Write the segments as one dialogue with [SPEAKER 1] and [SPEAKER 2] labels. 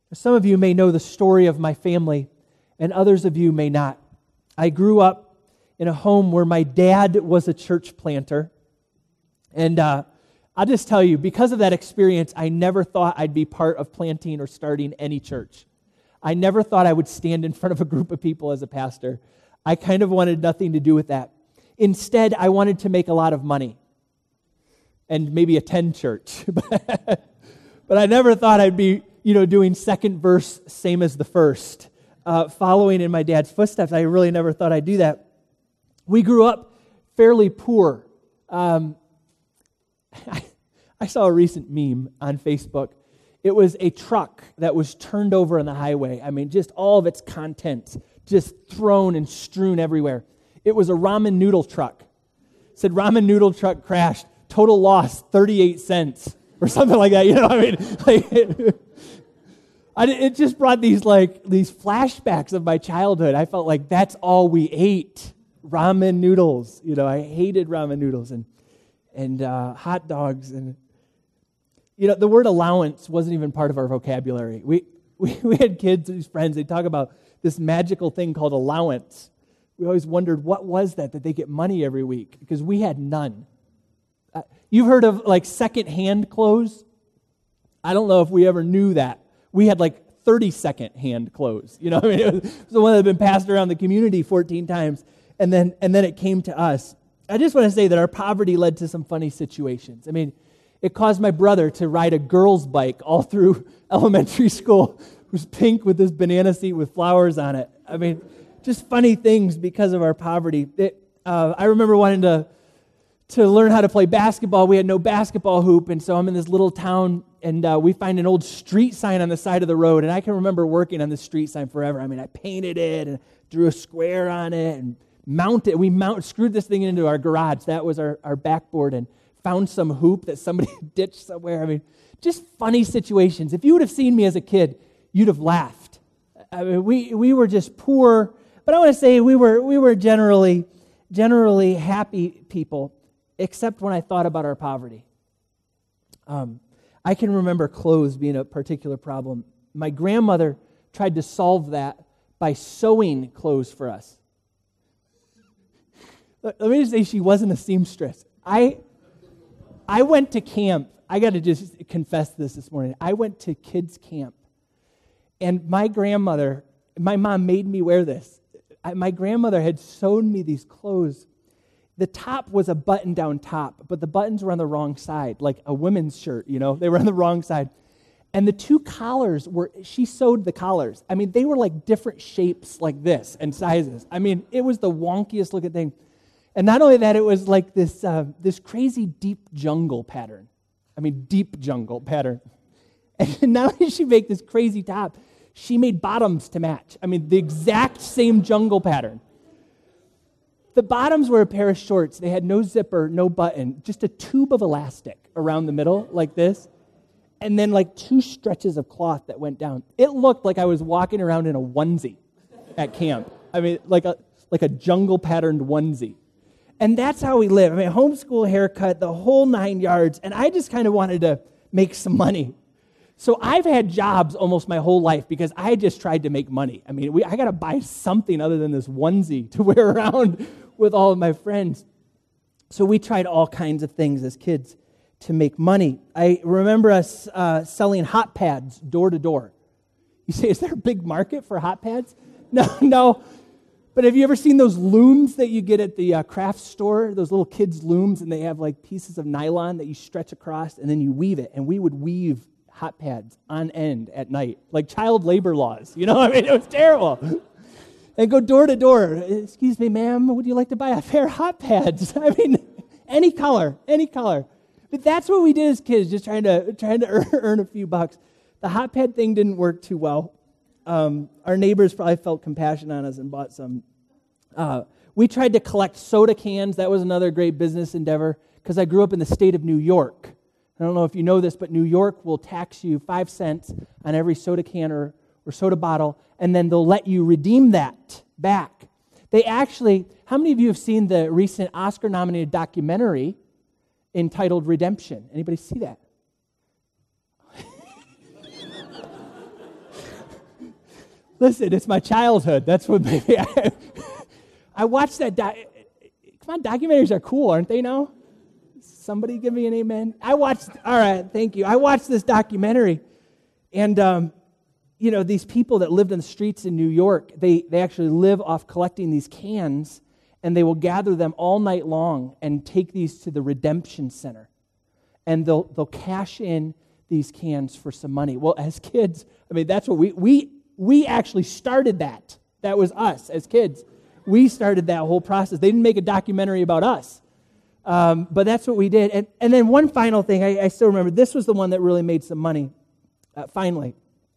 [SPEAKER 1] Some of you may know the story of my family, and others of you may not. I grew up in a home where my dad was a church planter. And I'll just tell you, because of that experience, I never thought I'd be part of planting or starting any church. I never thought I would stand in front of a group of people as a pastor. I kind of wanted nothing to do with that. Instead, I wanted to make a lot of money and maybe attend church. But I never thought I'd be, doing second verse, same as the first, following in my dad's footsteps. I really never thought I'd do that. We grew up fairly poor. I saw a recent meme on Facebook. It was a truck that was turned over on the highway. I mean, just all of its contents just thrown and strewn everywhere. It was a ramen noodle truck. It said ramen noodle truck crashed, total loss 38 cents or something like that. It just brought these flashbacks of my childhood. I felt like that's all we ate, ramen noodles. I hated ramen noodles and hot dogs and the word allowance wasn't even part of our vocabulary. We had kids, these friends, they talk about this magical thing called allowance. We always wondered, what was that they get money every week? Because we had none. You've heard of second-hand clothes? I don't know if we ever knew that. We had 30-second hand clothes. It was the one that had been passed around the community 14 times, and then it came to us. I just want to say that our poverty led to some funny situations. I mean, it caused my brother to ride a girl's bike all through elementary school. It was pink with this banana seat with flowers on it. I mean, just funny things because of our poverty. I remember wanting to learn how to play basketball. We had no basketball hoop, and so I'm in this little town, and we find an old street sign on the side of the road, and I can remember working on this street sign forever. I mean, I painted it and drew a square on it and screwed this thing into our garage. That was our backboard, and found some hoop that somebody ditched somewhere. I mean, just funny situations. If you would have seen me as a kid, you'd have laughed. I mean, we were just poor, but I want to say we were generally happy people, except when I thought about our poverty. I can remember clothes being a particular problem. My grandmother tried to solve that by sewing clothes for us. Let me just say she wasn't a seamstress. I went to camp. I got to just confess this morning. I went to kids' camp, and my mom made me wear this. My grandmother had sewn me these clothes. The top was a button-down top, but the buttons were on the wrong side, like a women's shirt, They were on the wrong side. And the two collars she sewed the collars. I mean, they were like different shapes like this and sizes. I mean, it was the wonkiest looking thing. And not only that, it was like this crazy deep jungle pattern. I mean, deep jungle pattern. And not only did she make this crazy top, she made bottoms to match. I mean, the exact same jungle pattern. The bottoms were a pair of shorts. They had no zipper, no button, just a tube of elastic around the middle like this, and then two stretches of cloth that went down. It looked like I was walking around in a onesie at camp. I mean, like a jungle-patterned onesie. And that's how we live. I mean, homeschool, haircut, the whole 9 yards, and I just kind of wanted to make some money. So I've had jobs almost my whole life because I just tried to make money. I mean, I got to buy something other than this onesie to wear around with all of my friends. So we tried all kinds of things as kids to make money. I remember us selling hot pads door to door. You say, is there a big market for hot pads? No. But have you ever seen those looms that you get at the craft store? Those little kids' looms, and they have pieces of nylon that you stretch across, and then you weave it. And we would weave hot pads on end at night, like child labor laws. I mean, it was terrible. And go door to door. Excuse me, ma'am, would you like to buy a pair of hot pads? I mean, any color. But that's what we did as kids, just trying to earn a few bucks. The hot pad thing didn't work too well. Our neighbors probably felt compassion on us and bought some. We tried to collect soda cans. That was another great business endeavor because I grew up in the state of New York. I don't know if you know this, but New York will tax you 5 cents on every soda can or soda bottle, and then they'll let you redeem that back. They actually, how many of you have seen the recent Oscar-nominated documentary entitled Redemption? Anybody see that? Listen, it's my childhood. That's what maybe I watched that. Come on, documentaries are cool, aren't they now? Somebody give me an amen. All right, thank you. I watched this documentary, and these people that lived in the streets in New York, they actually live off collecting these cans, and they will gather them all night long and take these to the redemption center. And they'll cash in these cans for some money. Well, as kids, that's what we actually started that. That was us as kids. We started that whole process. They didn't make a documentary about us. But that's what we did. And then one final thing, I still remember, this was the one that really made some money, finally.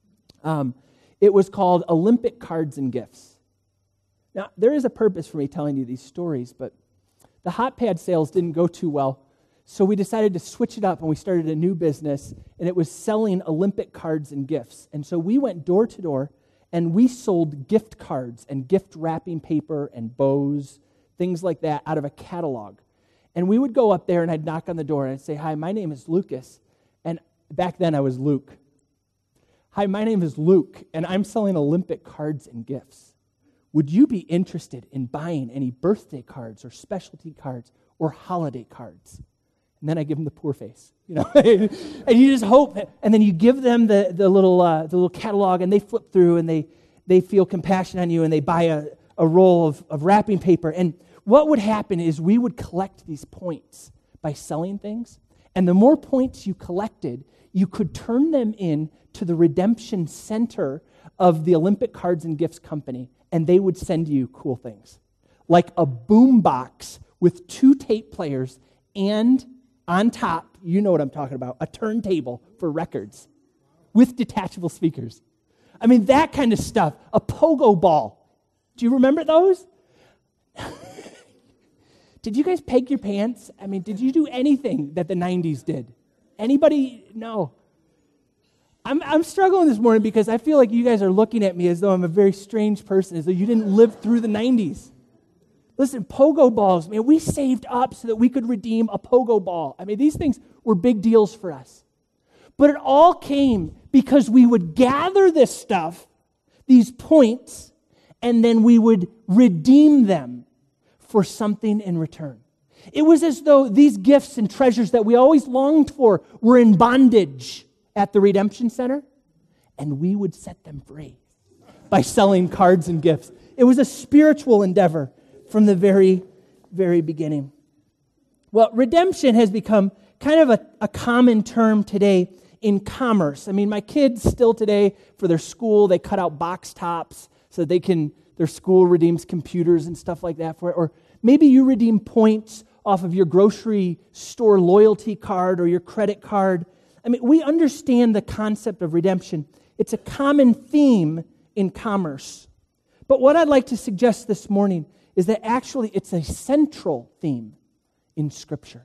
[SPEAKER 1] It was called Olympic Cards and Gifts. Now, there is a purpose for me telling you these stories, but the hot pad sales didn't go too well, so we decided to switch it up, and we started a new business, and it was selling Olympic cards and gifts. And so we went door to door, and we sold gift cards and gift wrapping paper and bows, things like that, out of a catalog. And we would go up there, and I'd knock on the door, and I'd say, "Hi, my name is Lucas." And back then I was Luke. "Hi, my name is Luke, and I'm selling Olympic cards and gifts. Would you be interested in buying any birthday cards or specialty cards or holiday cards?" And then I give them the poor face, and you just hope. And then you give them the little catalog, and they flip through, and they feel compassion on you, and they buy a roll of wrapping paper. And what would happen is we would collect these points by selling things, and the more points you collected, you could turn them in to the redemption center of the Olympic Cards and Gifts Company, and they would send you cool things, like a boom box with 2 tape players, and on top, you know what I'm talking about, a turntable for records with detachable speakers. That kind of stuff. A pogo ball. Do you remember those? Did you guys peg your pants? Did you do anything that the 90s did? Anybody? No. I'm struggling this morning because I feel like you guys are looking at me as though I'm a very strange person, as though you didn't live through the 90s. Listen, pogo balls, man, we saved up so that we could redeem a pogo ball. These things were big deals for us. But it all came because we would gather this stuff, these points, and then we would redeem them for something in return. It was as though these gifts and treasures that we always longed for were in bondage at the Redemption Center, and we would set them free by selling cards and gifts. It was a spiritual endeavor from the very, very beginning. Well, redemption has become kind of a common term today in commerce. My kids still today, for their school, they cut out box tops so that their school redeems computers and stuff like that for it. Or maybe you redeem points off of your grocery store loyalty card or your credit card. We understand the concept of redemption. It's a common theme in commerce. But what I'd like to suggest this morning is that actually it's a central theme in Scripture.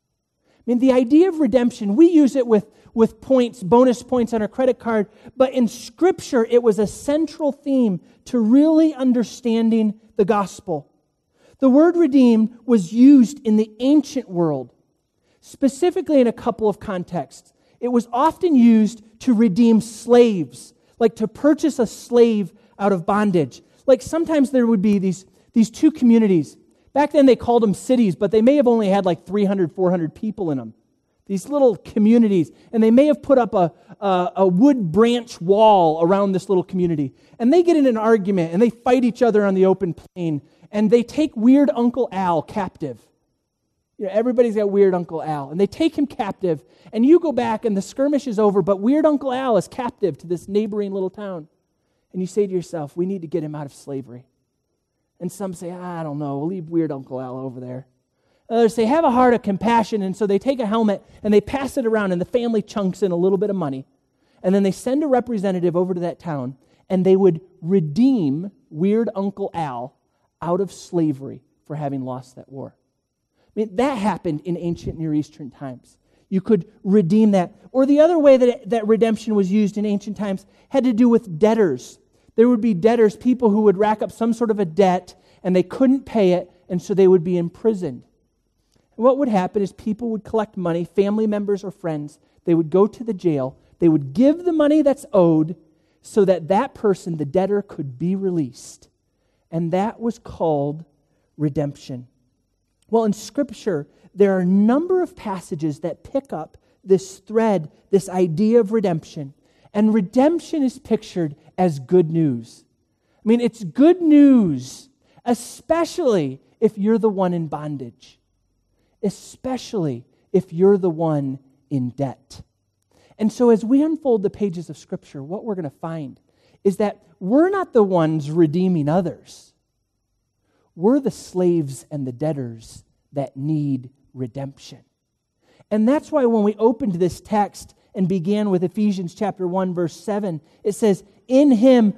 [SPEAKER 1] The idea of redemption, we use it with points, bonus points on our credit card, but in Scripture it was a central theme to really understanding the gospel. The word redeemed was used in the ancient world, specifically in a couple of contexts. It was often used to redeem slaves, like to purchase a slave out of bondage. Like sometimes there would be these 2 communities. Back then they called them cities, but they may have only had like 300, 400 people in them. These little communities. And they may have put up a wood branch wall around this little community. And they get in an argument, and they fight each other on the open plain. And they take Weird Uncle Al captive. Everybody's got Weird Uncle Al. And they take him captive. And you go back, and the skirmish is over, but Weird Uncle Al is captive to this neighboring little town. And you say to yourself, we need to get him out of slavery. And some say, I don't know, we'll leave Weird Uncle Al over there. Others say, have a heart of compassion. And so they take a helmet and they pass it around, and the family chunks in a little bit of money. And then they send a representative over to that town, and they would redeem Weird Uncle Al out of slavery for having lost that war. That happened in ancient Near Eastern times. You could redeem that. Or the other way that redemption was used in ancient times had to do with debtors. There would be debtors, people who would rack up some sort of a debt, and they couldn't pay it, and so they would be imprisoned. And what would happen is people would collect money, family members or friends. They would go to the jail. They would give the money that's owed so that that person, the debtor, could be released. And that was called redemption. Well, in Scripture, there are a number of passages that pick up this thread, this idea of redemption. And redemption is pictured as good news. I mean, it's good news, especially if you're the one in bondage, especially if you're the one in debt. And so as we unfold the pages of Scripture, what we're going to find is that we're not the ones redeeming others. We're the slaves and the debtors that need redemption. And that's why when we opened this text and began with Ephesians chapter 1, verse 7, it says, in Him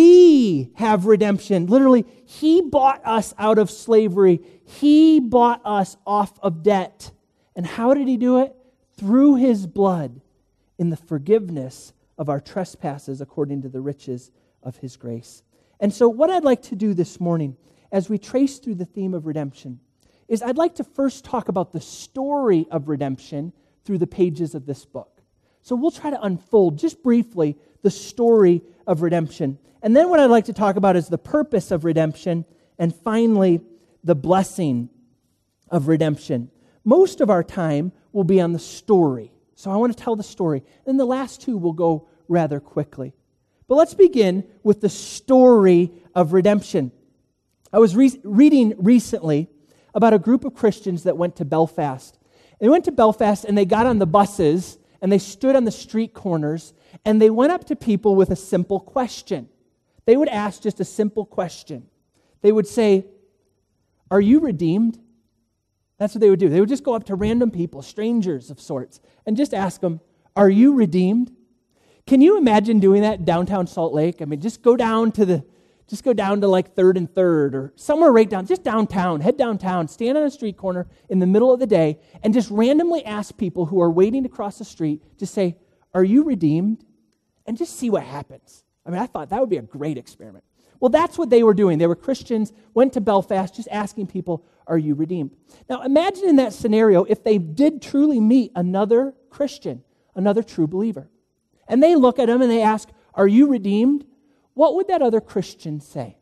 [SPEAKER 1] we have redemption. Literally, He bought us out of slavery. He bought us off of debt. And how did He do it? Through His blood, in the forgiveness of our trespasses according to the riches of His grace. And so what I'd like to do this morning, as we trace through the theme of redemption, is I'd like to first talk about the story of redemption through the pages of this book. So we'll try to unfold, just briefly, the story of redemption. And then what I'd like to talk about is the purpose of redemption, and finally, the blessing of redemption. Most of our time will be on the story. So I want to tell the story. And the last two will go rather quickly. But let's begin with the story of redemption. I was reading recently about a group of Christians that went to Belfast. They went to Belfast and they got on the buses and they stood on the street corners and they went up to people with a simple question. They would ask just a simple question. They would say, "Are you redeemed?" That's what they would do. They would just go up to random people, strangers of sorts, and just ask them, "Are you redeemed?" Can you imagine doing that in downtown Salt Lake? I mean, just go down to like 3rd and 3rd or somewhere right down, just downtown, head downtown, stand on a street corner in the middle of the day and just randomly ask people who are waiting to cross the street, just say, "Are you redeemed?" And just see what happens. I mean, I thought that would be a great experiment. Well, that's what they were doing. They were Christians, went to Belfast, just asking people, "Are you redeemed?" Now, imagine in that scenario if they did truly meet another Christian, another true believer. And they look at them and they ask, "Are you redeemed?" What would that other Christian say?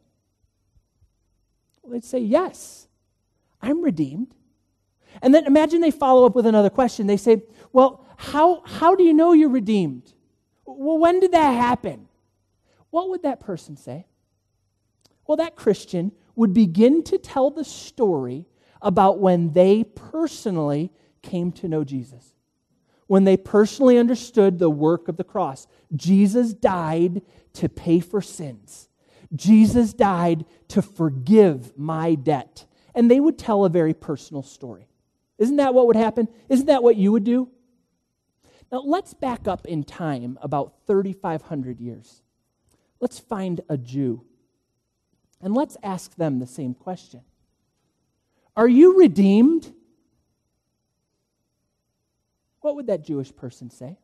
[SPEAKER 1] Well, they'd say, "Yes, I'm redeemed." And then imagine they follow up with another question. They say, "Well, how do you know you're redeemed? Well, when did that happen?" What would that person say? Well, that Christian would begin to tell the story about when they personally came to know Jesus. When they personally understood the work of the cross. Jesus died to pay for sins. Jesus died to forgive my debt. And they would tell a very personal story. Isn't that what would happen? Isn't that what you would do? Now, let's back up in time about 3,500 years. Let's find a Jew. And let's ask them the same question. Are you redeemed? What would that Jewish person say?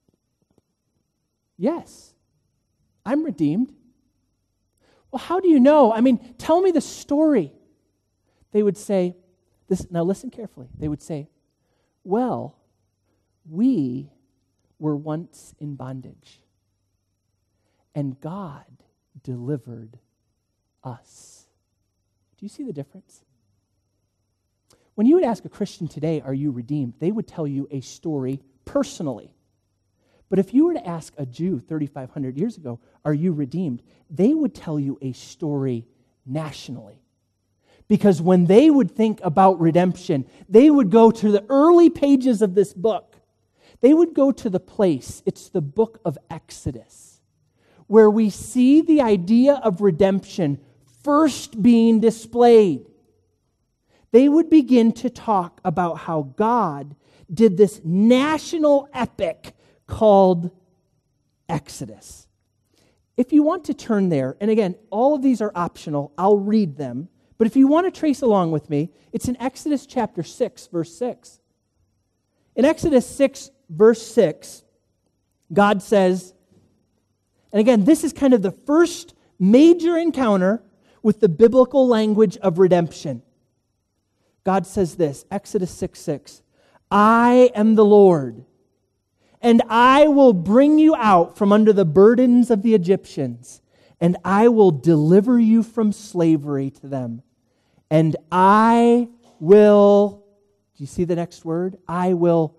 [SPEAKER 1] Yes, I'm redeemed. Well, how do you know? I mean, tell me the story. They would say, now listen carefully. They would say, well, we were once in bondage, and God delivered us. Do you see the difference? When you would ask a Christian today, "Are you redeemed?" they would tell you a story personally. But if you were to ask a Jew 3,500 years ago, "Are you redeemed?" they would tell you a story nationally. Because when they would think about redemption, they would go to the early pages of this book. They would go to the place, it's the book of Exodus, where we see the idea of redemption first being displayed. They would begin to talk about how God did this national epic called Exodus. If you want to turn there, and again, all of these are optional, I'll read them, but if you want to trace along with me, it's in Exodus chapter 6, verse 6. In Exodus 6, verse 6, God says, and again, this is kind of the first major encounter with the biblical language of redemption. God says this, Exodus 6:6, "I am the Lord, And I will bring you out from under the burdens of the Egyptians, and I will deliver you from slavery to them. And I will, do you see the next word? I will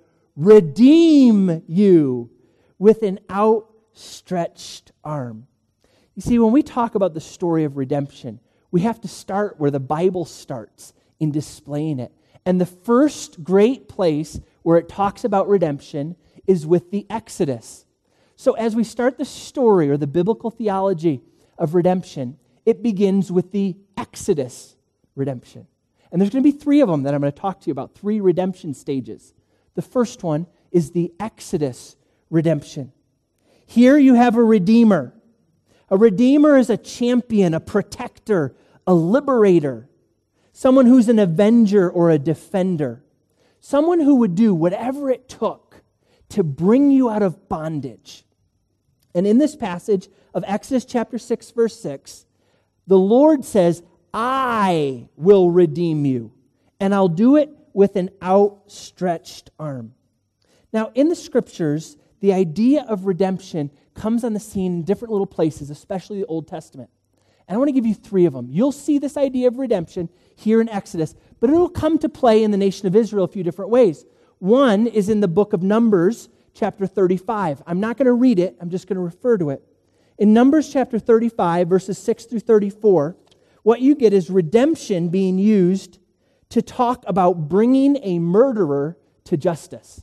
[SPEAKER 1] redeem you with an outstretched arm. You see, when we talk about the story of redemption, we have to start where the Bible starts in displaying it. And the first great place where it talks about redemption is with the Exodus. So as we start the story or the biblical theology of redemption, it begins with the Exodus redemption. And there's going to be 3 of them that I'm going to talk to you about, 3 redemption stages. The first one is the Exodus redemption. Here you have a redeemer. A redeemer is a champion, a protector, a liberator, someone who's an avenger or a defender, someone who would do whatever it took to bring you out of bondage. And in this passage of Exodus chapter 6, verse 6, the Lord says, I will redeem you, and I'll do it with an outstretched arm. Now, in the Scriptures, the idea of redemption comes on the scene in different little places, especially the Old Testament. And I want to give you 3 of them. You'll see this idea of redemption here in Exodus, but it will come to play in the nation of Israel a few different ways. One is in the book of Numbers, chapter 35. I'm not going to read it. I'm just going to refer to it. In Numbers chapter 35, verses 6 through 34, what you get is redemption being used to talk about bringing a murderer to justice.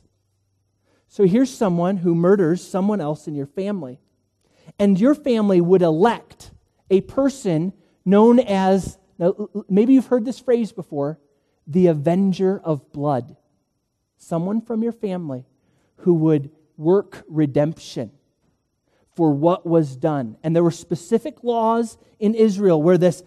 [SPEAKER 1] So here's someone who murders someone else in your family. And your family would elect a person known as, now maybe you've heard this phrase before, the avenger of blood. Someone from your family who would work redemption for what was done. And there were specific laws in Israel where this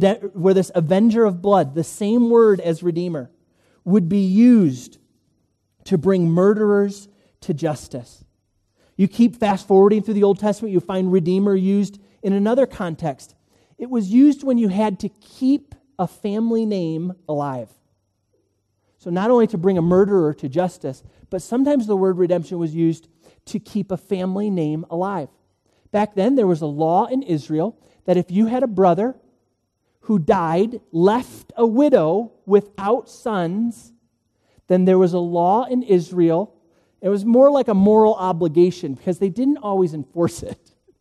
[SPEAKER 1] avenger of blood, the same word as redeemer, would be used to bring murderers to justice. You keep fast forwarding through the Old Testament, you find redeemer used in another context. It was used when you had to keep a family name alive. So not only to bring a murderer to justice, but sometimes the word redemption was used to keep a family name alive. Back then, there was a law in Israel that if you had a brother who died, left a widow without sons, then there was a law in Israel. It was more like a moral obligation because they didn't always enforce it.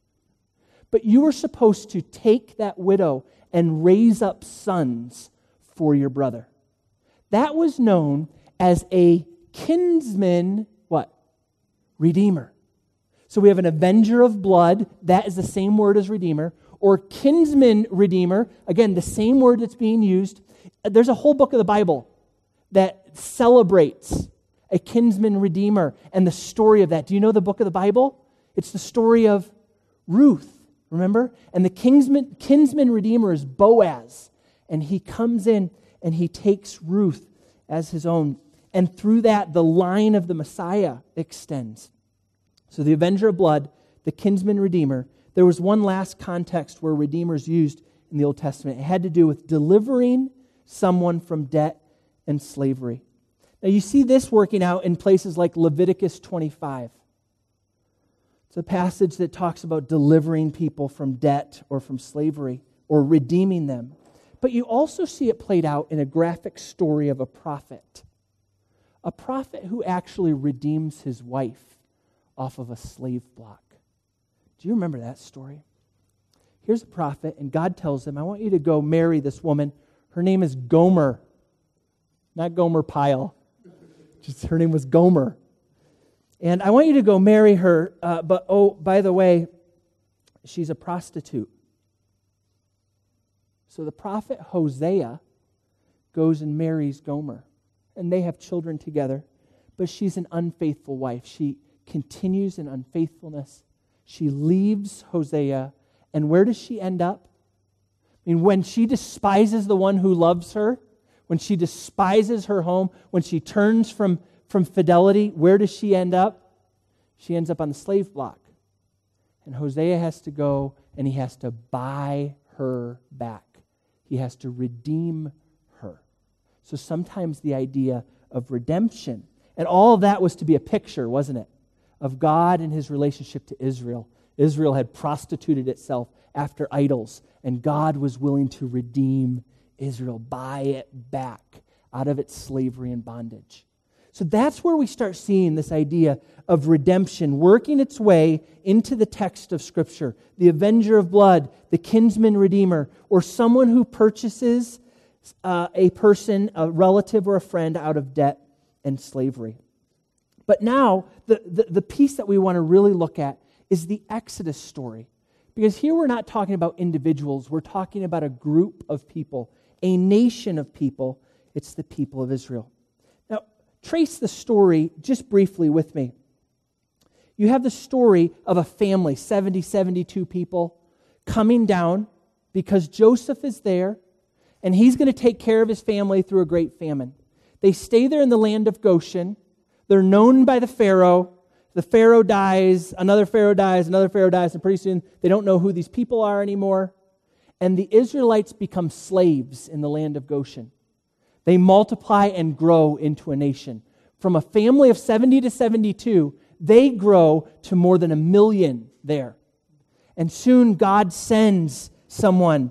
[SPEAKER 1] But you were supposed to take that widow and raise up sons for your brother. That was known as a kinsman, what? Redeemer. So we have an avenger of blood, that is the same word as redeemer, or kinsman redeemer, again, the same word that's being used. There's a whole book of the Bible that celebrates a kinsman redeemer and the story of that. Do you know the book of the Bible? It's the story of Ruth, remember? And the kinsman redeemer is Boaz, and he comes in and he takes Ruth as his own. And through that, the line of the Messiah extends. So the avenger of blood, the kinsman redeemer. There was one last context where redeemers used in the Old Testament. It had to do with delivering someone from debt and slavery. Now you see this working out in places like Leviticus 25. It's a passage that talks about delivering people from debt or from slavery or redeeming them. But you also see it played out in a graphic story of a prophet who actually redeems his wife off of a slave block. Do you remember that story? Here's a prophet, and God tells him, I want you to go marry this woman. Her name is Gomer. Not Gomer Pyle. Just her name was Gomer. And I want you to go marry her, but oh, by the way, she's a prostitute. So the prophet Hosea goes and marries Gomer, and they have children together, but she's an unfaithful wife. She continues in unfaithfulness. She leaves Hosea, and where does she end up? I mean, when she despises the one who loves her, when she despises her home, when she turns from fidelity, where does she end up? She ends up on the slave block. And Hosea has to go and he has to buy her back. He has to redeem her. So sometimes the idea of redemption, and all of that was to be a picture, wasn't it? of God and his relationship to Israel. Israel had prostituted itself after idols, and God was willing to redeem Israel, buy it back out of its slavery and bondage. So that's where we start seeing this idea of redemption working its way into the text of Scripture. The avenger of blood, the kinsman redeemer, or someone who purchases a person, a relative or a friend out of debt and slavery. But now, the piece that we want to really look at is the Exodus story. Because here we're not talking about individuals, we're talking about a group of people, a nation of people. It's the people of Israel. Now, trace the story just briefly with me. You have the story of a family, 72 people, coming down because Joseph is there, and he's going to take care of his family through a great famine. They stay there in the land of Goshen. They're known by the Pharaoh. The Pharaoh dies, another Pharaoh dies, another Pharaoh dies, and pretty soon they don't know who these people are anymore. And the Israelites become slaves in the land of Goshen. They multiply and grow into a nation. From a family of 70 to 72, they grow to more than 1 million there. And soon God sends someone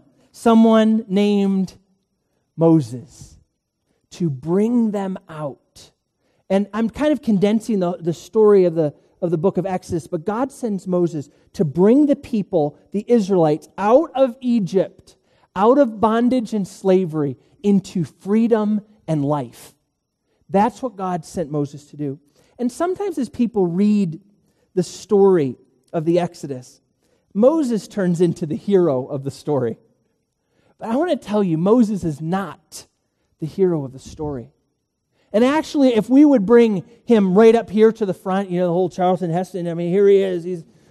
[SPEAKER 1] named Moses to bring them out. And I'm kind of condensing the story of the book of Exodus, but God sends Moses to bring the people, the Israelites, out of Egypt, out of bondage and slavery, into freedom and life. That's what God sent Moses to do. And sometimes as people read the story of the Exodus, Moses turns into the hero of the story. But I want to tell you, Moses is not the hero of the story. And actually, if we would bring him right up here to the front, the whole Charlton Heston, here he is.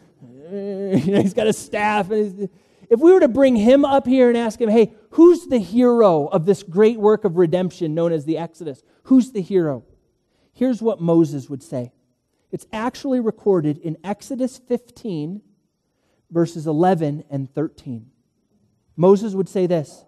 [SPEAKER 1] He's got a staff. If we were to bring him up here and ask him, hey, who's the hero of this great work of redemption known as the Exodus? Who's the hero? Here's what Moses would say. It's actually recorded in Exodus 15, verses 11 and 13. Moses would say this: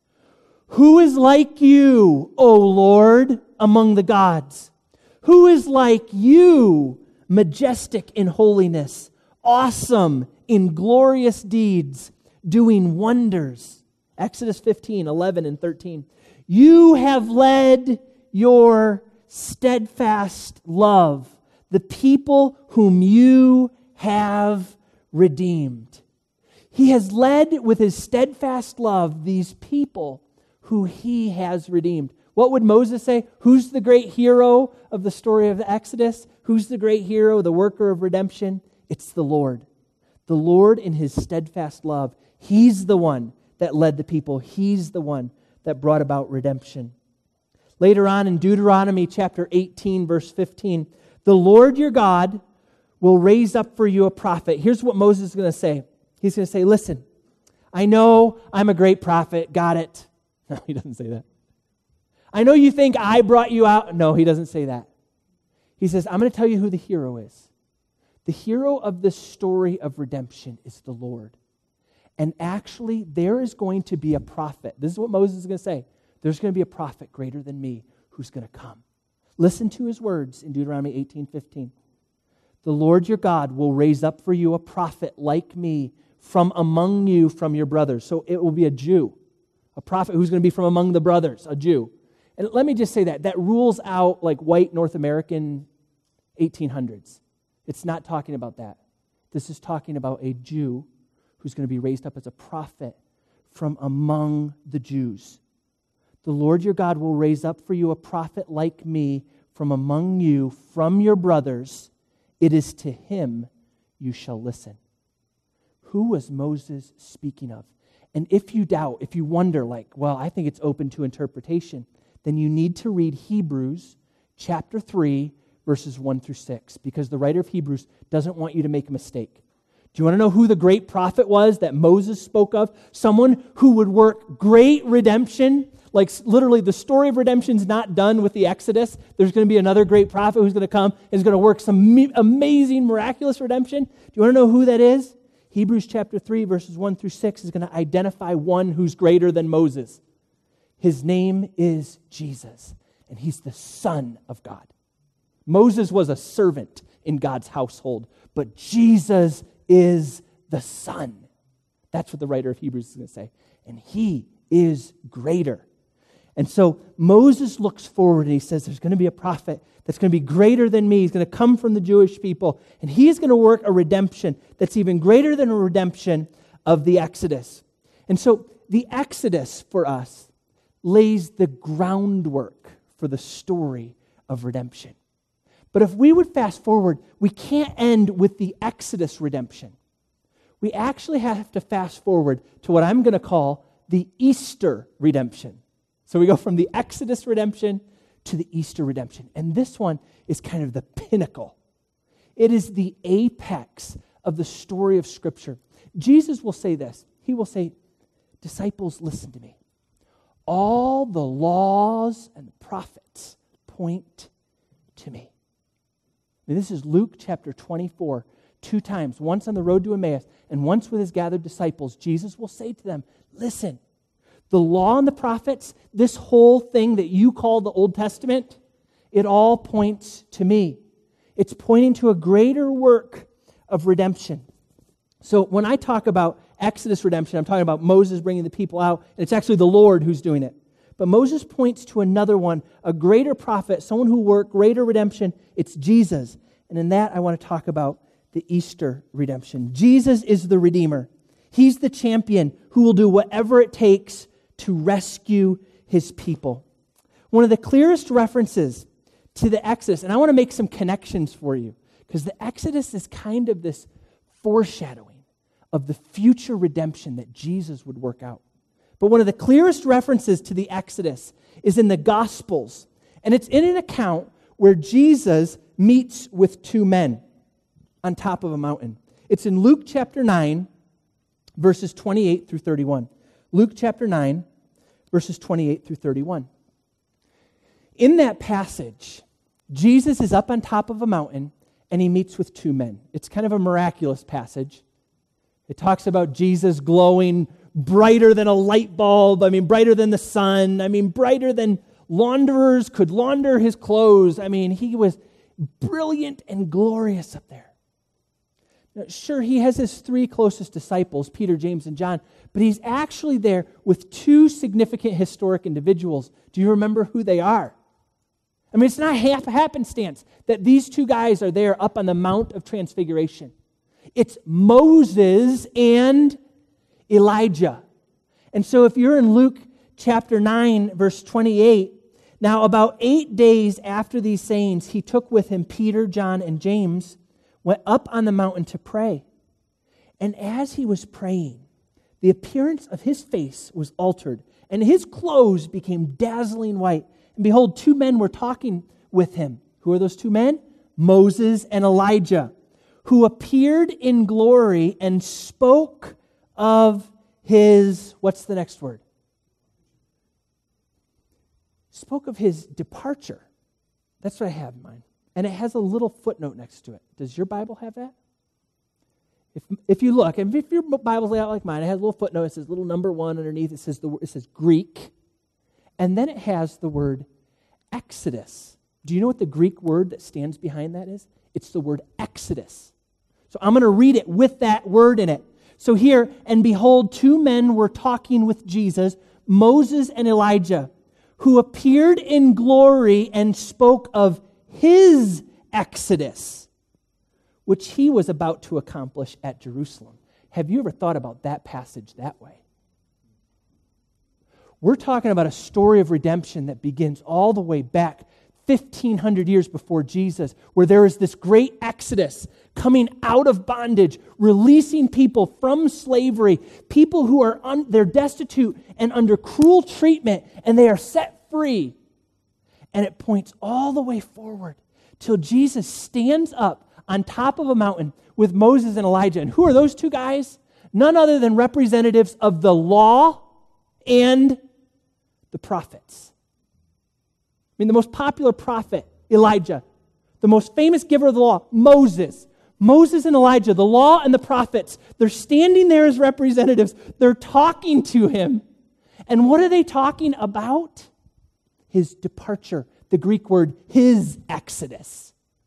[SPEAKER 1] "Who is like you, O Lord, among the gods? Who is like you, majestic in holiness, awesome in glorious deeds, doing wonders?" Exodus 15, 11 and 13. "You have led your steadfast love, the people whom you have redeemed." He has led with his steadfast love these people who he has redeemed. What would Moses say? Who's the great hero of the story of the Exodus? Who's the great hero, the worker of redemption? It's the Lord. The Lord in his steadfast love. He's the one that led the people. He's the one that brought about redemption. Later on in Deuteronomy chapter 18, verse 15, "The Lord your God will raise up for you a prophet." Here's what Moses is going to say. He's going to say, listen, I know I'm a great prophet. Got it. No, he doesn't say that. I know you think I brought you out. No, he doesn't say that. He says, I'm going to tell you who the hero is. The hero of this story of redemption is the Lord. And actually, there is going to be a prophet. This is what Moses is going to say. There's going to be a prophet greater than me who's going to come. Listen to his words in Deuteronomy 18:15. "The Lord your God will raise up for you a prophet like me from among you, from your brothers." So it will be a Jew, a prophet who's going to be from among the brothers, a Jew. And let me just say that rules out like white North American 1800s. It's not talking about that. This is talking about a Jew who's going to be raised up as a prophet from among the Jews. "The Lord your God will raise up for you a prophet like me from among you, from your brothers. It is to him you shall listen." Who was Moses speaking of? And if you doubt, if you wonder, I think it's open to interpretation, then you need to read Hebrews chapter 3, verses 1 through 6, because the writer of Hebrews doesn't want you to make a mistake. Do you want to know who the great prophet was that Moses spoke of? Someone who would work great redemption. Like literally the story of redemption is not done with the Exodus. There's going to be another great prophet who's going to come and is going to work some amazing, miraculous redemption. Do you want to know who that is? Hebrews chapter 3, verses 1 through 6 is going to identify one who's greater than Moses. His name is Jesus, and he's the Son of God. Moses was a servant in God's household, but Jesus is the Son. That's what the writer of Hebrews is going to say. And he is greater. And so Moses looks forward and he says, there's going to be a prophet that's going to be greater than me. He's going to come from the Jewish people. And he's going to work a redemption that's even greater than a redemption of the Exodus. And so the Exodus for us lays the groundwork for the story of redemption. But if we would fast forward, we can't end with the Exodus redemption. We actually have to fast forward to what I'm going to call the Easter redemption. So we go from the Exodus redemption to the Easter redemption. And this one is kind of the pinnacle. It is the apex of the story of Scripture. Jesus will say this. He will say, disciples, listen to me. All the laws and the prophets point to me. And this is Luke chapter 24, 2 times, once on the road to Emmaus and once with his gathered disciples. Jesus will say to them, listen, the law and the prophets, this whole thing that you call the Old Testament, it all points to me. It's pointing to a greater work of redemption. So when I talk about Exodus redemption, I'm talking about Moses bringing the people out, and it's actually the Lord who's doing it. But Moses points to another one, a greater prophet, someone who worked greater redemption. It's Jesus. And in that, I want to talk about the Easter redemption. Jesus is the Redeemer. He's the champion who will do whatever it takes to rescue his people. One of the clearest references to the Exodus, and I want to make some connections for you, because the Exodus is kind of this foreshadowing of the future redemption that Jesus would work out. But one of the clearest references to the Exodus is in the Gospels, and it's in an account where Jesus meets with 2 men on top of a mountain. It's in Luke chapter 9, verses 28 through 31. Luke chapter 9, verses 28 through 31. In that passage, Jesus is up on top of a mountain, and he meets with 2 men. It's kind of a miraculous passage. It talks about Jesus glowing brighter than a light bulb. Brighter than the sun. Brighter than launderers could launder his clothes. He was brilliant and glorious up there. Now, sure, he has his 3 closest disciples, Peter, James, and John, but he's actually there with 2 significant historic individuals. Do you remember who they are? It's not happenstance that these 2 guys are there up on the Mount of Transfiguration. It's Moses and Elijah. And so if you're in Luke chapter 9, verse 28, now about 8 days after these sayings, he took with him Peter, John, and James, went up on the mountain to pray. And as he was praying, the appearance of his face was altered, and his clothes became dazzling white. And behold, 2 men were talking with him. Who are those 2 men? Moses and Elijah, who appeared in glory and spoke of his, what's the next word? Spoke of his departure. That's what I have in mind. And it has a little footnote next to it. Does your Bible have that? If you look, and if your Bible's laid out like mine, it has a little footnote. It says little number 1 underneath. It says Greek. And then it has the word Exodus. Do you know what the Greek word that stands behind that is? It's the word Exodus. So I'm going to read it with that word in it. So here, and behold, 2 men were talking with Jesus, Moses and Elijah, who appeared in glory and spoke of his exodus, which he was about to accomplish at Jerusalem. Have you ever thought about that passage that way? We're talking about a story of redemption that begins all the way back 1,500 years before Jesus, where there is this great exodus coming out of bondage, releasing people from slavery, people who are they're destitute and under cruel treatment, and they are set free. And it points all the way forward till Jesus stands up on top of a mountain with Moses and Elijah. And who are those 2 guys? None other than representatives of the law and the prophets. The most popular prophet, Elijah. The most famous giver of the law, Moses. Moses and Elijah, the law and the prophets, they're standing there as representatives. They're talking to him. And what are they talking about? His departure. The Greek word, his exodus.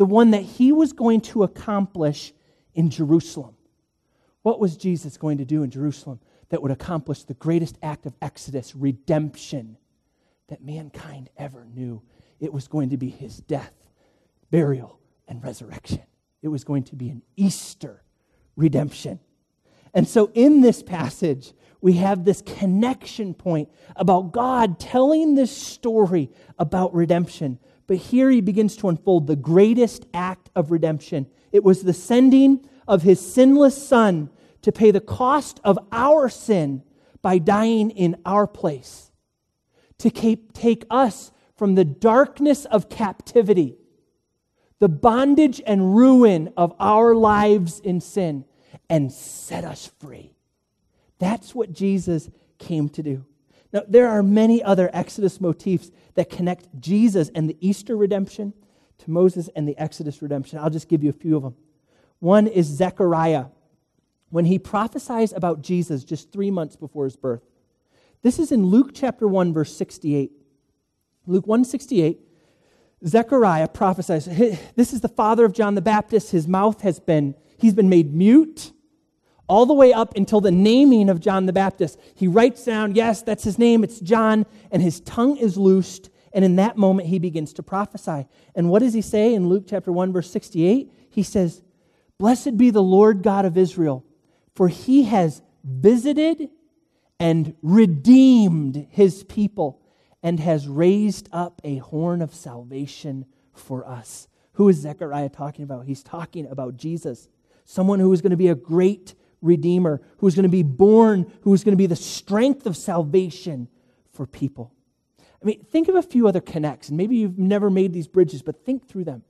[SPEAKER 1] the one that he was going to accomplish in Jerusalem. What was Jesus going to do in Jerusalem that would accomplish the greatest act of exodus, redemption, that mankind ever knew? It was going to be his death, burial, and resurrection. It was going to be an Easter redemption. And so in this passage, we have this connection point about God telling this story about redemption. But here he begins to unfold the greatest act of redemption. It was the sending of his sinless Son to pay the cost of our sin by dying in our place, to take us from the darkness of captivity, the bondage and ruin of our lives in sin, and set us free. That's what Jesus came to do. Now, there are many other Exodus motifs that connect Jesus and the Easter redemption to Moses and the Exodus redemption. I'll just give you a few of them. One is Zechariah, when he prophesies about Jesus just 3 months before his birth. This is in Luke chapter 1, verse 68. Luke 1:68, Zechariah prophesies. This is the father of John the Baptist. His mouth he's been made mute all the way up until the naming of John the Baptist. He writes down, yes, that's his name, it's John, and his tongue is loosed, and in that moment he begins to prophesy. And what does he say in Luke chapter 1, verse 68? He says, "Blessed be the Lord God of Israel, for he has visited and redeemed his people, and has raised up a horn of salvation for us." Who is Zechariah talking about? He's talking about Jesus, someone who is going to be a great Redeemer, who is going to be born, who is going to be the strength of salvation for people. I mean, think of a few other connects, and maybe you've never made these bridges, but think through them.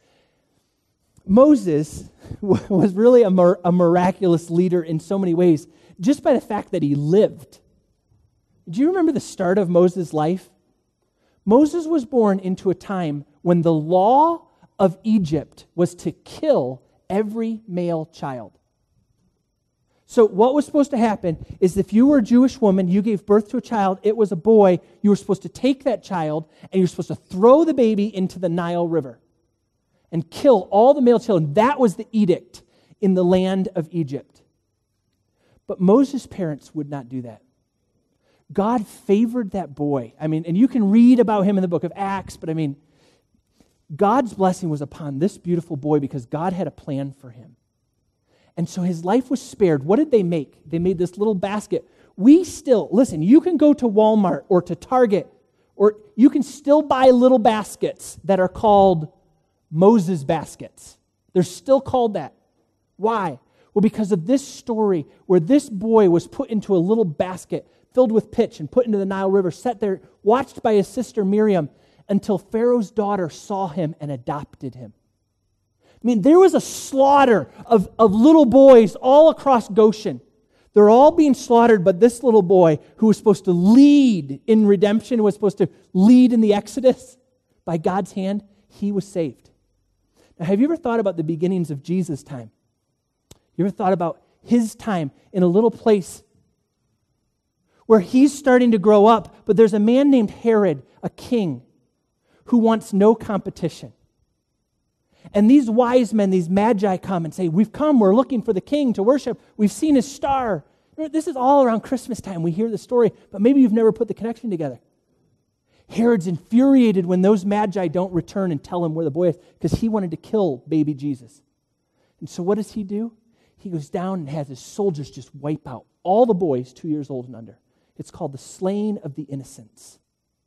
[SPEAKER 1] Moses was really a miraculous leader in so many ways, just by the fact that he lived. Do you remember the start of Moses' life? Moses was born into a time when the law of Egypt was to kill every male child. So what was supposed to happen is if you were a Jewish woman, you gave birth to a child, it was a boy, you were supposed to take that child and you're supposed to throw the baby into the Nile River and kill all the male children. That was the edict in the land of Egypt. But Moses' parents would not do that. God favored that boy. I mean, and you can read about him in the book of Acts, but I mean, God's blessing was upon this beautiful boy because God had a plan for him. And so his life was spared. What did they make? They made this little basket. Listen, you can go to Walmart or to Target, or you can still buy little baskets that are called Moses baskets. They're still called that. Why? Well, because of this story where this boy was put into a little basket filled with pitch and put into the Nile River, set there, watched by his sister Miriam, until Pharaoh's daughter saw him and adopted him. I mean, there was a slaughter of little boys all across Goshen. They're all being slaughtered, but this little boy who was supposed to lead in redemption, was supposed to lead in the Exodus by God's hand, he was saved. Now, have you ever thought about the beginnings of Jesus' time? You ever thought about his time in a little place where he's starting to grow up, but there's a man named Herod, a king, who wants no competition. And these wise men, these magi come and say, we've come, we're looking for the king to worship. We've seen his star. This is all around Christmas time. We hear the story, but maybe you've never put the connection together. Herod's infuriated when those magi don't return and tell him where the boy is because he wanted to kill baby Jesus. And so what does he do? He goes down and has his soldiers just wipe out all the boys 2 years old and under. It's called the slaying of the innocents.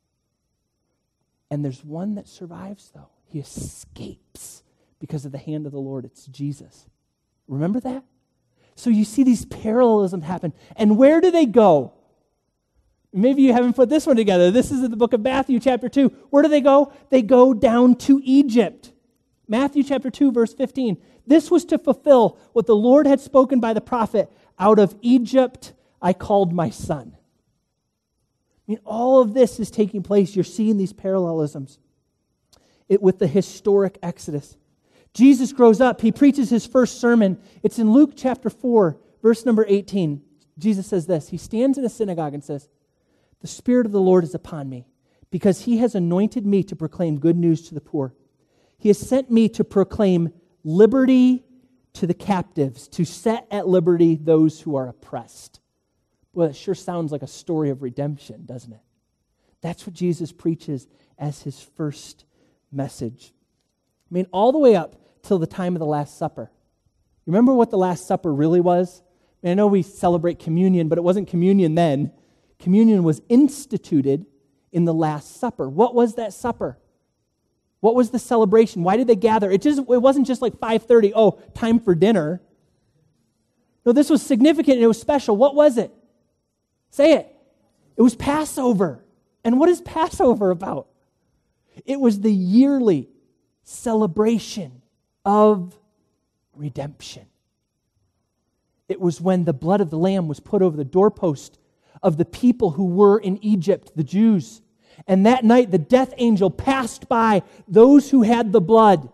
[SPEAKER 1] And there's one that survives, though. He escapes because of the hand of the Lord. It's Jesus. Remember that? So you see these parallelisms happen. And where do they go? Maybe you haven't put this one together. This is in the book of Matthew chapter 2. Where do they go? They go down to Egypt. Matthew chapter 2, verse 15. This was to fulfill what the Lord had spoken by the prophet, out of Egypt I called my son. I mean, all of this is taking place. You're seeing these parallelisms with the historic Exodus. Jesus grows up. He preaches his first sermon. It's in Luke chapter 4, verse number 18. Jesus says this. He stands in a synagogue and says, "The Spirit of the Lord is upon me, because he has anointed me to proclaim good news to the poor. He has sent me to proclaim liberty to the captives, to set at liberty those who are oppressed. Well, it sure sounds like a story of redemption, doesn't it? That's what Jesus preaches as his first message. I mean, all the way up till the time of the Last Supper. Remember what the Last Supper really was? I mean, I know we celebrate communion, but it wasn't communion then. Communion was instituted in the Last Supper. What was that supper? What was the celebration? Why did they gather? It wasn't just like 5:30, oh, time for dinner. No, this was significant and it was special. What was it? Say it. It was Passover. And what is Passover about? It was the yearly celebration of redemption. It was when the blood of the Lamb was put over the doorpost of the people who were in Egypt, the Jews. And that night, the death angel passed by those who had the blood.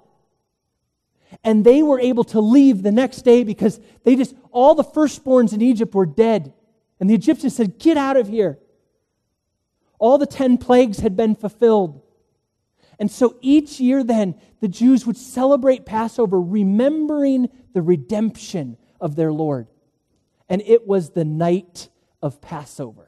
[SPEAKER 1] And they were able to leave the next day because all the firstborns in Egypt were dead. And the Egyptians said, get out of here. All the 10 plagues had been fulfilled. And so each year then, the Jews would celebrate Passover, remembering the redemption of their Lord. And it was the night of Passover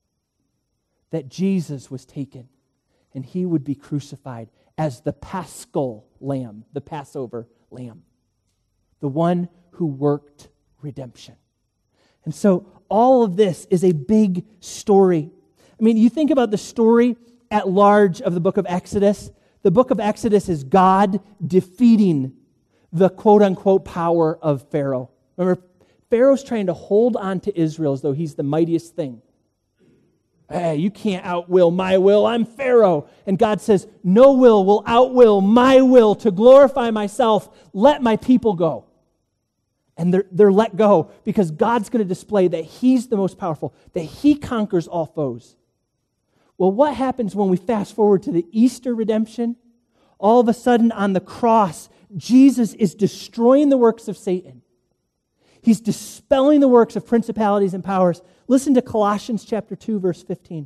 [SPEAKER 1] that Jesus was taken and he would be crucified as the Paschal Lamb, the Passover Lamb, the one who worked redemption. And so all of this is a big story. I mean, you think about the story at large of the book of Exodus. The book of Exodus is God defeating the quote-unquote power of Pharaoh. Remember, Pharaoh's trying to hold on to Israel as though he's the mightiest thing. Hey, you can't outwill my will. I'm Pharaoh. And God says, no will outwill my will to glorify myself. Let my people go. And they're let go because God's going to display that he's the most powerful, that he conquers all foes. Well, what happens when we fast forward to the Easter redemption? All of a sudden on the cross, Jesus is destroying the works of Satan. He's dispelling the works of principalities and powers. Listen to Colossians chapter 2, verse 15.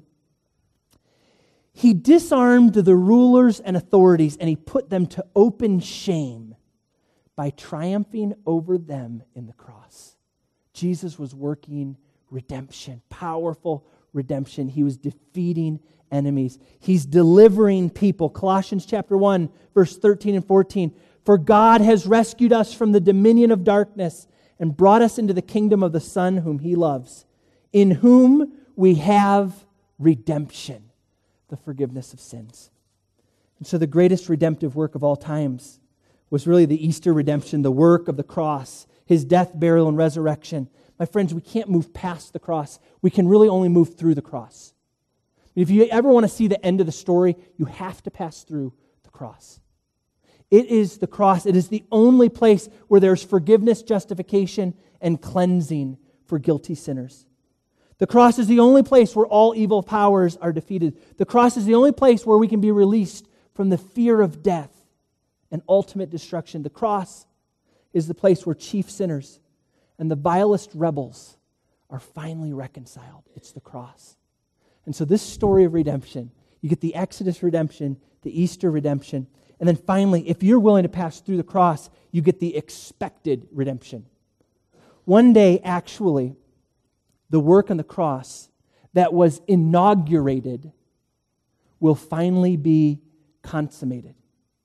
[SPEAKER 1] He disarmed the rulers and authorities, and he put them to open shame by triumphing over them in the cross. Jesus was working redemption, powerful redemption. He was defeating enemies. He's delivering people. Colossians chapter 1, verse 13 and 14. For God has rescued us from the dominion of darkness and brought us into the kingdom of the Son whom he loves, in whom we have redemption, the forgiveness of sins. And so the greatest redemptive work of all times was really the Easter redemption, the work of the cross, his death, burial, and resurrection. My friends, we can't move past the cross. We can really only move through the cross. If you ever want to see the end of the story, you have to pass through the cross. It is the cross. It is the only place where there's forgiveness, justification, and cleansing for guilty sinners. The cross is the only place where all evil powers are defeated. The cross is the only place where we can be released from the fear of death and ultimate destruction. The cross is the place where chief sinners and the vilest rebels are finally reconciled. It's the cross. And so this story of redemption, you get the Exodus redemption, the Easter redemption, and then finally, if you're willing to pass through the cross, you get the expected redemption. One day, actually, the work on the cross that was inaugurated will finally be consummated.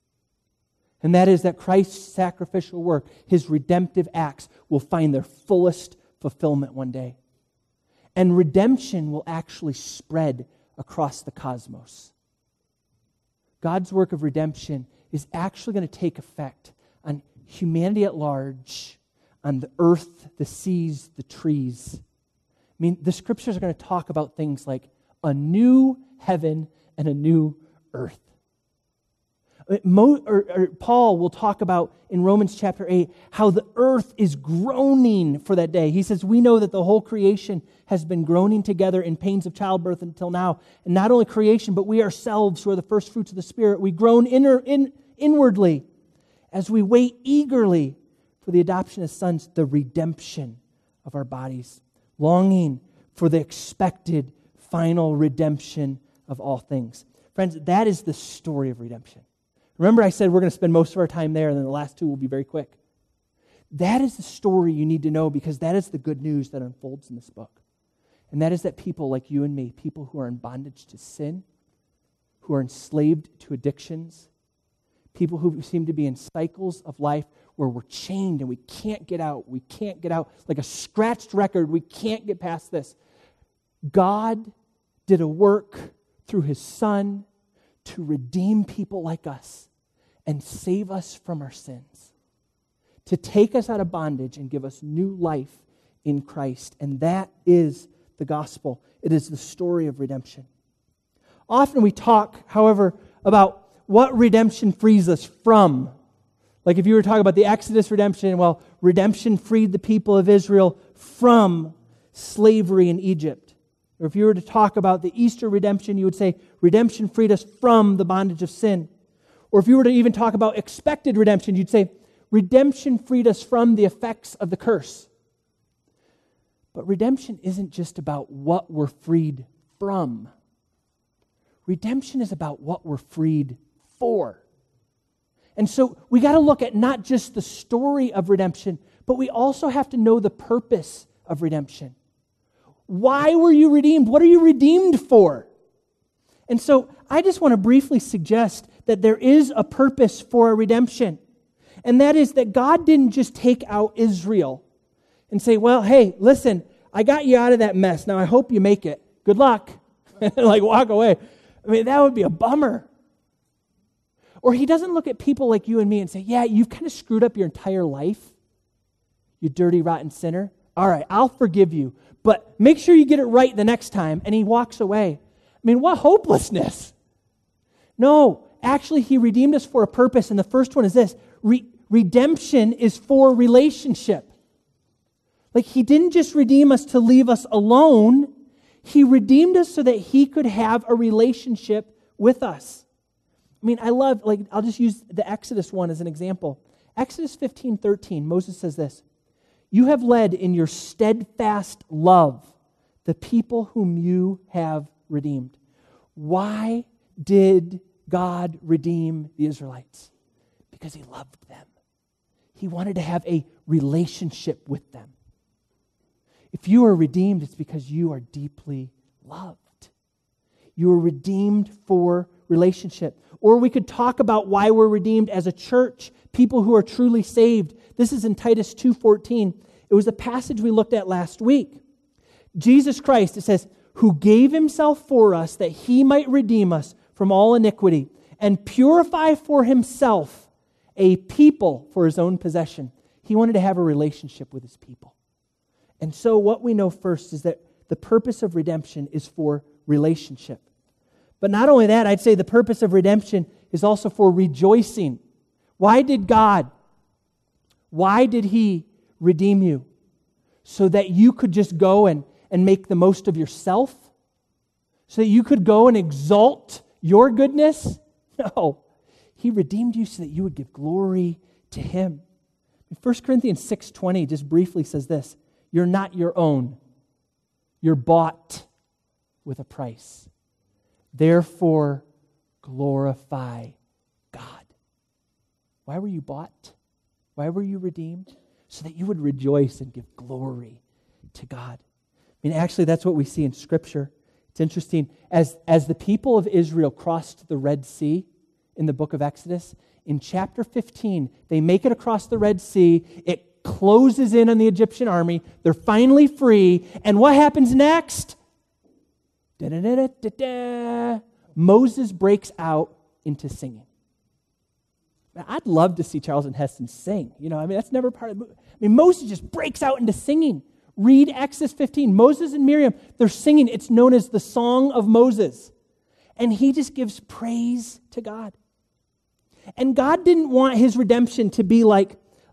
[SPEAKER 1] And that is that Christ's sacrificial work, his redemptive acts, will find their fullest fulfillment one day. And redemption will actually spread across the cosmos. God's work of redemption is actually going to take effect on humanity at large, on the earth, the seas, the trees. I mean, the scriptures are going to talk about things like a new heaven and a new earth. Paul will talk about in Romans chapter 8 how the earth is groaning for that day. He says, we know that the whole creation has been groaning together in pains of childbirth until now. And not only creation, but we ourselves who are the first fruits of the Spirit, we groan inwardly as we wait eagerly for the adoption as sons, the redemption of our bodies, longing for the expected final redemption of all things. Friends, that is the story of redemption. Remember I said we're going to spend most of our time there, and then the last two will be very quick. That is the story you need to know, because that is the good news that unfolds in this book. And that is that people like you and me, people who are in bondage to sin, who are enslaved to addictions, people who seem to be in cycles of life where we're chained and we can't get out. We can't get out. Like a scratched record, we can't get past this. God did a work through His Son to redeem people like us and save us from our sins, to take us out of bondage and give us new life in Christ. And that is the gospel. It is the story of redemption. Often we talk, however, about what redemption frees us from. Like if you were talking about the Exodus redemption, well, redemption freed the people of Israel from slavery in Egypt. Or if you were to talk about the Easter redemption, you would say redemption freed us from the bondage of sin. Or if you were to even talk about expected redemption, you'd say redemption freed us from the effects of the curse. But redemption isn't just about what we're freed from. Redemption is about what we're freed for. And so we got to look at not just the story of redemption, but we also have to know the purpose of redemption. Why were you redeemed? What are you redeemed for? And so I just want to briefly suggest that there is a purpose for our redemption. And that is that God didn't just take out Israel and say, well, hey, listen, I got you out of that mess. Now I hope you make it. Good luck. Like walk away. I mean, that would be a bummer. Or He doesn't look at people like you and me and say, yeah, you've kind of screwed up your entire life, you dirty, rotten sinner. All right, I'll forgive you, but make sure you get it right the next time. And He walks away. I mean, what hopelessness. No, actually, He redeemed us for a purpose. And the first one is this. Redemption is for relationship. Like He didn't just redeem us to leave us alone. He redeemed us so that He could have a relationship with us. I mean, I'll just use the Exodus one as an example. Exodus 15:13, Moses says this, you have led in your steadfast love the people whom you have redeemed. Why did God redeem the Israelites? Because He loved them. He wanted to have a relationship with them. If you are redeemed, it's because you are deeply loved. You are redeemed for relationship. Or we could talk about why we're redeemed as a church, people who are truly saved. This is in Titus 2:14. It was a passage we looked at last week. Jesus Christ, it says, who gave Himself for us that He might redeem us from all iniquity and purify for Himself a people for His own possession. He wanted to have a relationship with His people. And so what we know first is that the purpose of redemption is for relationship. But not only that, I'd say the purpose of redemption is also for rejoicing. Why did He redeem you? So that you could just go and make the most of yourself? So that you could go and exalt your goodness? No. He redeemed you so that you would give glory to Him. 1 Corinthians 6:20 just briefly says this, you're not your own. You're bought with a price. Therefore, glorify God. Why were you bought? Why were you redeemed? So that you would rejoice and give glory to God. I mean, actually, that's what we see in Scripture. It's interesting. As the people of Israel crossed the Red Sea in the book of Exodus, in chapter 15, they make it across the Red Sea. It closes in on the Egyptian army. They're finally free. And what happens next? Da-da-da-da-da-da. Moses breaks out into singing. Now, I'd love to see Charlton Heston sing. That's never part of the movie. Moses just breaks out into singing. Read Exodus 15. Moses and Miriam, they're singing. It's known as the Song of Moses. And he just gives praise to God. And God didn't want His redemption to be like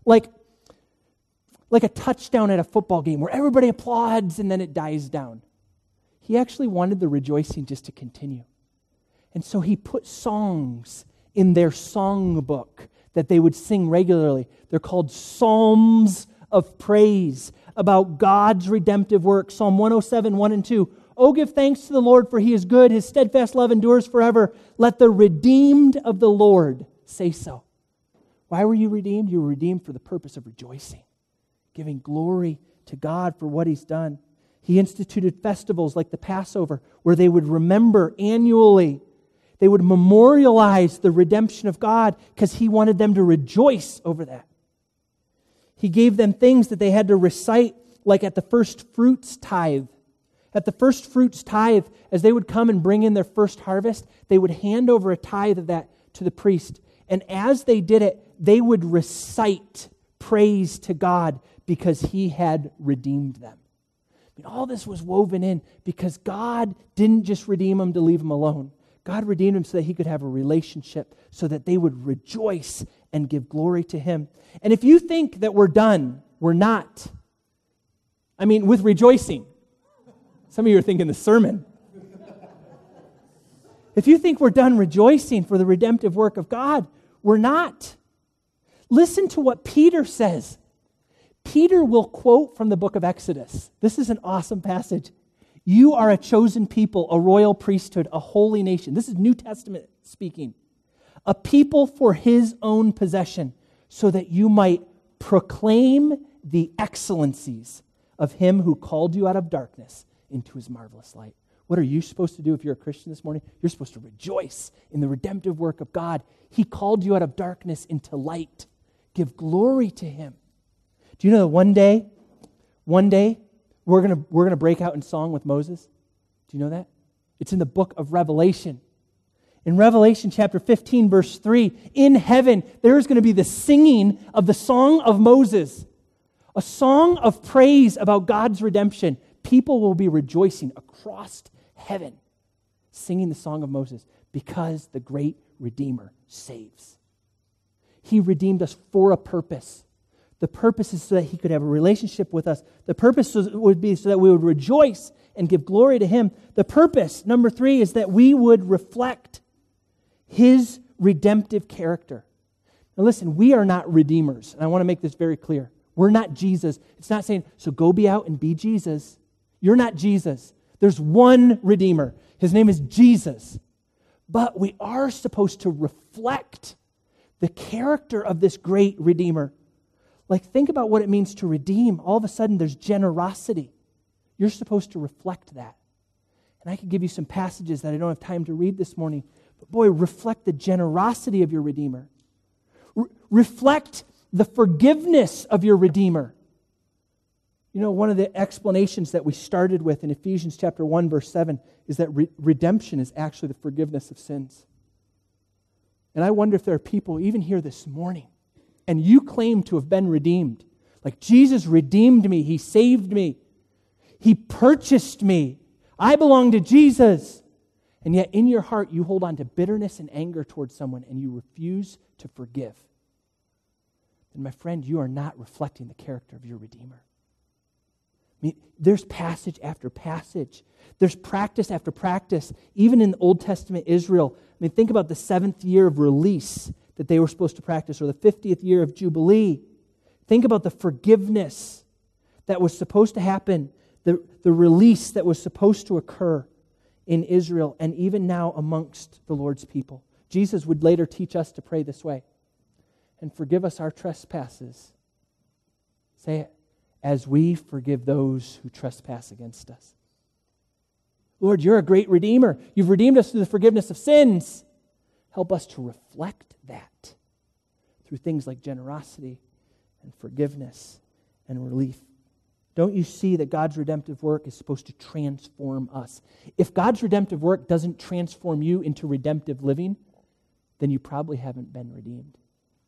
[SPEAKER 1] a touchdown at a football game where everybody applauds and then it dies down. He actually wanted the rejoicing just to continue. And so He put songs in their songbook that they would sing regularly. They're called Psalms of Praise about God's redemptive work. Psalm 107, 1 and 2. Oh, give thanks to the Lord, for He is good. His steadfast love endures forever. Let the redeemed of the Lord say so. Why were you redeemed? You were redeemed for the purpose of rejoicing, giving glory to God for what He's done. He instituted festivals like the Passover where they would remember annually. They would memorialize the redemption of God because He wanted them to rejoice over that. He gave them things that they had to recite, like at the first fruits tithe. At the first fruits tithe, as they would come and bring in their first harvest, they would hand over a tithe of that to the priest. And as they did it, they would recite praise to God because He had redeemed them. I mean, all this was woven in because God didn't just redeem them to leave them alone. God redeemed them so that He could have a relationship, so that they would rejoice and give glory to Him. And if you think that we're done, we're not. I mean, with rejoicing. Some of you are thinking the sermon. If you think we're done rejoicing for the redemptive work of God, we're not. Listen to what Peter says. Peter will quote from the book of Exodus. This is an awesome passage. You are a chosen people, a royal priesthood, a holy nation. This is New Testament speaking. A people for His own possession, so that you might proclaim the excellencies of Him who called you out of darkness into His marvelous light. What are you supposed to do if you're a Christian this morning? You're supposed to rejoice in the redemptive work of God. He called you out of darkness into light. Give glory to Him. Do you know that one day, we're gonna break out in song with Moses? Do you know that? It's in the book of Revelation. In Revelation chapter 15, verse 3, in heaven, there's going to be the singing of the song of Moses, a song of praise about God's redemption. People will be rejoicing across heaven, singing the song of Moses, because the great Redeemer saves. He redeemed us for a purpose. The purpose is so that He could have a relationship with us. The purpose would be so that we would rejoice and give glory to Him. The purpose, number 3, is that we would reflect His redemptive character. Now listen, we are not redeemers, and I want to make this very clear. We're not Jesus. It's not saying, so go be out and be Jesus. You're not Jesus. There's one Redeemer. His name is Jesus. But we are supposed to reflect the character of this great Redeemer. Like, think about what it means to redeem. All of a sudden, there's generosity. You're supposed to reflect that. And I could give you some passages that I don't have time to read this morning. But boy, reflect the generosity of your Redeemer. Reflect the forgiveness of your Redeemer. You know, one of the explanations that we started with in Ephesians chapter 1, verse 7 is that redemption is actually the forgiveness of sins. And I wonder if there are people even here this morning, and you claim to have been redeemed. Like, Jesus redeemed me. He saved me. He purchased me. I belong to Jesus. And yet in your heart, you hold on to bitterness and anger towards someone, and you refuse to forgive. And my friend, you are not reflecting the character of your Redeemer. I mean, there's passage after passage. There's practice after practice. Even in the Old Testament Israel, I mean, think about the 7th year of release that they were supposed to practice, or the 50th year of Jubilee. Think about the forgiveness that was supposed to happen, the release that was supposed to occur in Israel, and even now amongst the Lord's people. Jesus would later teach us to pray this way. And forgive us our trespasses. Say it. As we forgive those who trespass against us. Lord, you're a great Redeemer. You've redeemed us through the forgiveness of sins. Help us to reflect that through things like generosity and forgiveness and relief. Don't you see that God's redemptive work is supposed to transform us? If God's redemptive work doesn't transform you into redemptive living, then you probably haven't been redeemed.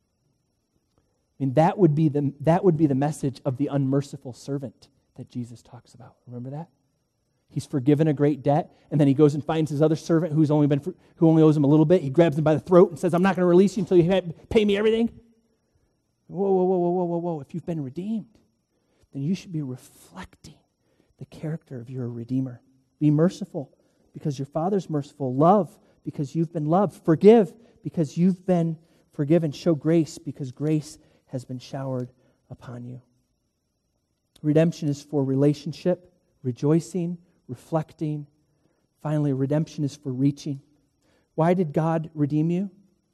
[SPEAKER 1] I mean, that would be the message of the unmerciful servant that Jesus talks about. Remember that? He's forgiven a great debt, and then he goes and finds his other servant who only owes him a little bit. He grabs him by the throat and says, "I'm not going to release you until you pay me everything." Whoa. If you've been redeemed, then you should be reflecting the character of your Redeemer. Be merciful because your Father's merciful. Love because you've been loved. Forgive because you've been forgiven. Show grace because grace has been showered upon you. Redemption is for relationship, rejoicing, reflecting. Finally, redemption is for reaching. Why did God redeem you?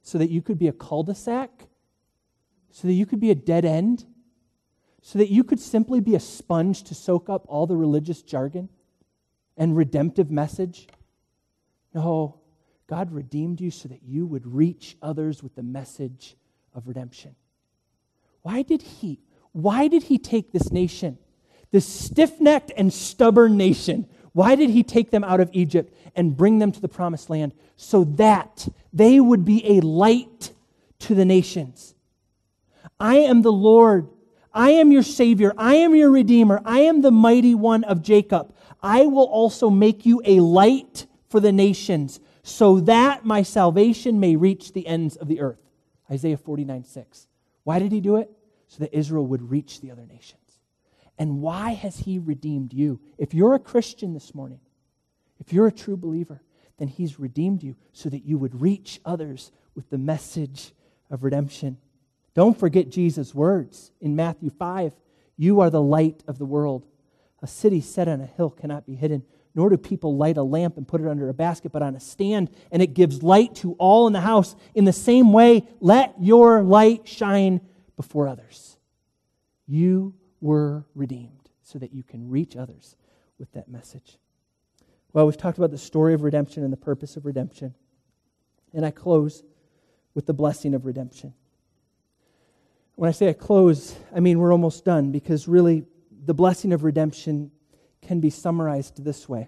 [SPEAKER 1] so that you could be a cul-de-sac, so that you could be a dead end, so that you could simply be a sponge to soak up all the religious jargon and redemptive message. No, God redeemed you so that you would reach others with the message of redemption. Why did he take this nation, this stiff-necked and stubborn nation? Why did he take them out of Egypt and bring them to the promised land? So that they would be a light to the nations. I am the Lord. I am your Savior. I am your Redeemer. I am the mighty one of Jacob. I will also make you a light for the nations, so that my salvation may reach the ends of the earth. Isaiah 49:6. Why did he do it? So that Israel would reach the other nations. And why has he redeemed you? If you're a Christian this morning, if you're a true believer, then he's redeemed you so that you would reach others with the message of redemption. Don't forget Jesus' words in Matthew 5. You are the light of the world. A city set on a hill cannot be hidden, nor do people light a lamp and put it under a basket, but on a stand, and it gives light to all in the house. In the same way, let your light shine before others. You were redeemed so that you can reach others with that message. Well, we've talked about the story of redemption and the purpose of redemption. And I close with the blessing of redemption. When I say I close, I mean we're almost done, because really the blessing of redemption can be summarized this way.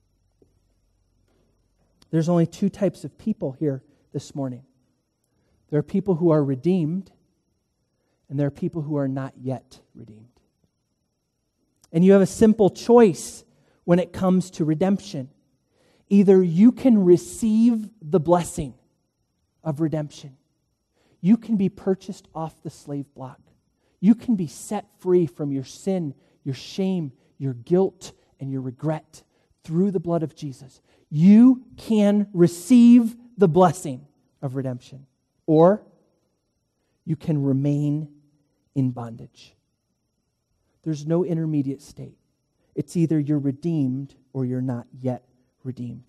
[SPEAKER 1] There's only two types of people here this morning. There are people who are redeemed, and there are people who are not yet redeemed. And you have a simple choice when it comes to redemption. Either you can receive the blessing of redemption. You can be purchased off the slave block. You can be set free from your sin, your shame, your guilt, and your regret through the blood of Jesus. You can receive the blessing of redemption. Or you can remain in bondage. There's no intermediate state. It's either you're redeemed or you're not yet redeemed.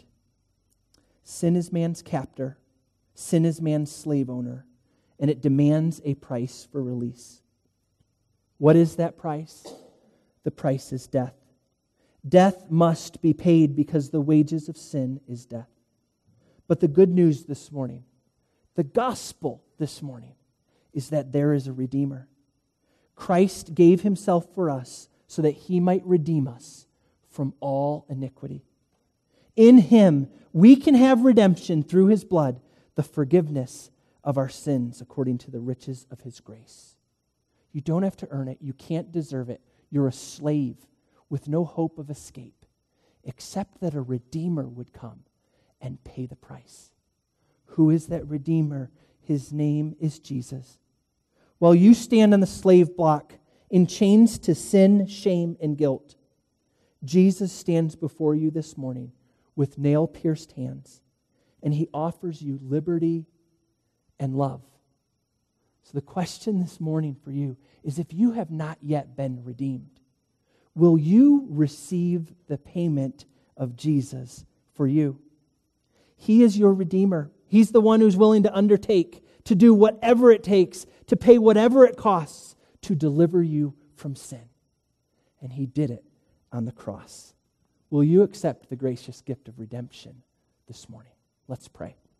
[SPEAKER 1] Sin is man's captor. Sin is man's slave owner. And it demands a price for release. What is that price? The price is death. Death must be paid because the wages of sin is death. But the good news this morning, the gospel this morning, is that there is a Redeemer. Christ gave himself for us so that he might redeem us from all iniquity. In him, we can have redemption through his blood, the forgiveness of our sins according to the riches of his grace. You don't have to earn it. You can't deserve it. You're a slave with no hope of escape, except that a Redeemer would come and pay the price. Who is that Redeemer? His name is Jesus. While you stand on the slave block in chains to sin, shame, and guilt, Jesus stands before you this morning with nail-pierced hands, and he offers you liberty and love. So the question this morning for you is, if you have not yet been redeemed, will you receive the payment of Jesus for you? He is your Redeemer. He's the one who's willing to undertake, to do whatever it takes, to pay whatever it costs to deliver you from sin. And he did it on the cross. Will you accept the gracious gift of redemption this morning? Let's pray.